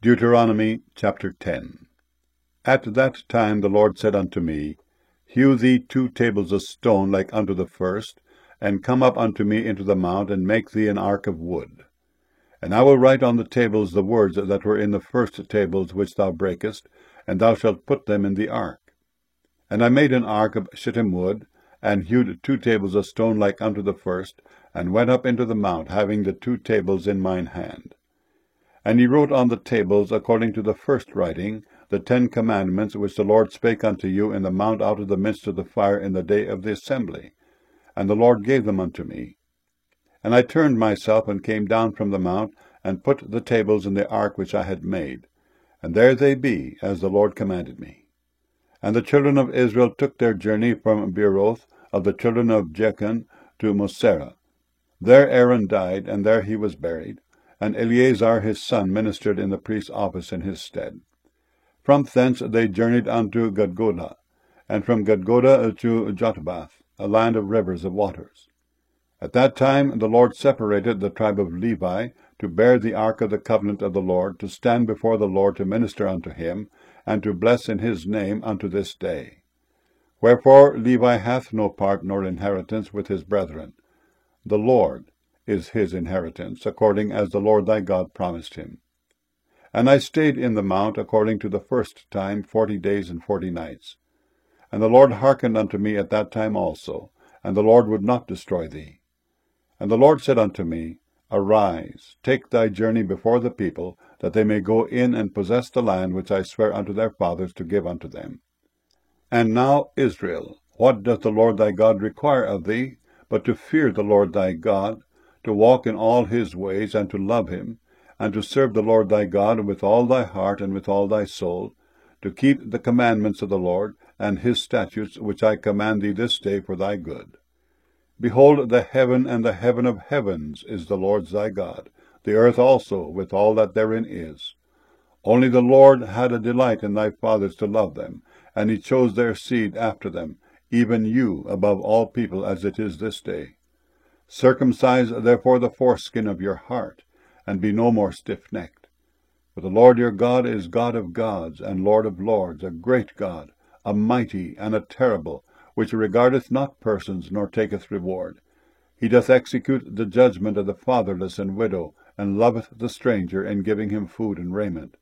Deuteronomy chapter 10. At that time the Lord said unto me, Hew thee 2 tables of stone like unto the first, and come up unto me into the mount, and make thee an ark of wood. And I will write on the tables the words that were in the first tables which thou breakest, and thou shalt put them in the ark. And I made an ark of shittim wood, and hewed 2 tables of stone like unto the first, and went up into the mount, having the 2 tables in mine hand. And he wrote on the tables, according to the first writing, the 10 commandments which the Lord spake unto you in the mount out of the midst of the fire in the day of the assembly. And the Lord gave them unto me. And I turned myself, and came down from the mount, and put the tables in the ark which I had made. And there they be, as the Lord commanded me. And the children of Israel took their journey from Beeroth of the children of Jachin to Moserah. There Aaron died, and there he was buried, and Eleazar his son ministered in the priest's office in his stead. From thence they journeyed unto Gudgodah, and from Gudgodah to Jotbath, a land of rivers of waters. At that time the Lord separated the tribe of Levi to bear the ark of the covenant of the Lord, to stand before the Lord to minister unto him, and to bless in his name unto this day. Wherefore Levi hath no part nor inheritance with his brethren. The Lord is his inheritance, according as the Lord thy God promised him. And I stayed in the mount according to the first time 40 days and 40 nights. And the Lord hearkened unto me at that time also, and the Lord would not destroy thee. And the Lord said unto me, Arise, take thy journey before the people, that they may go in and possess the land which I swear unto their fathers to give unto them. And now, Israel, what doth the Lord thy God require of thee, but to fear the Lord thy God, to walk in all his ways, and to love him, and to serve the Lord thy God with all thy heart and with all thy soul, to keep the commandments of the Lord, and his statutes, which I command thee this day for thy good. Behold, the heaven and the heaven of heavens is the Lord's thy God, the earth also with all that therein is. Only the Lord had a delight in thy fathers to love them, and he chose their seed after them, even you above all people, as it is this day. Circumcise therefore the foreskin of your heart, and be no more stiff-necked. For the Lord your God is God of gods, and Lord of lords, a great God, a mighty and a terrible, which regardeth not persons, nor taketh reward. He doth execute the judgment of the fatherless and widow, and loveth the stranger, in giving him food and raiment.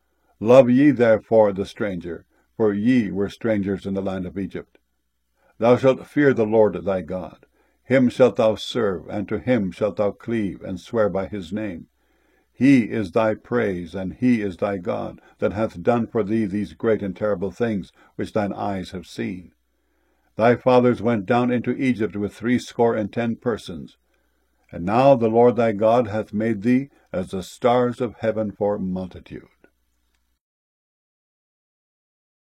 Love ye therefore the stranger, for ye were strangers in the land of Egypt. Thou shalt fear the Lord thy God. Him shalt thou serve, and to him shalt thou cleave, and swear by his name. He is thy praise, and he is thy God, that hath done for thee these great and terrible things, which thine eyes have seen. Thy fathers went down into Egypt with 70 persons. And now the Lord thy God hath made thee as the stars of heaven for multitude.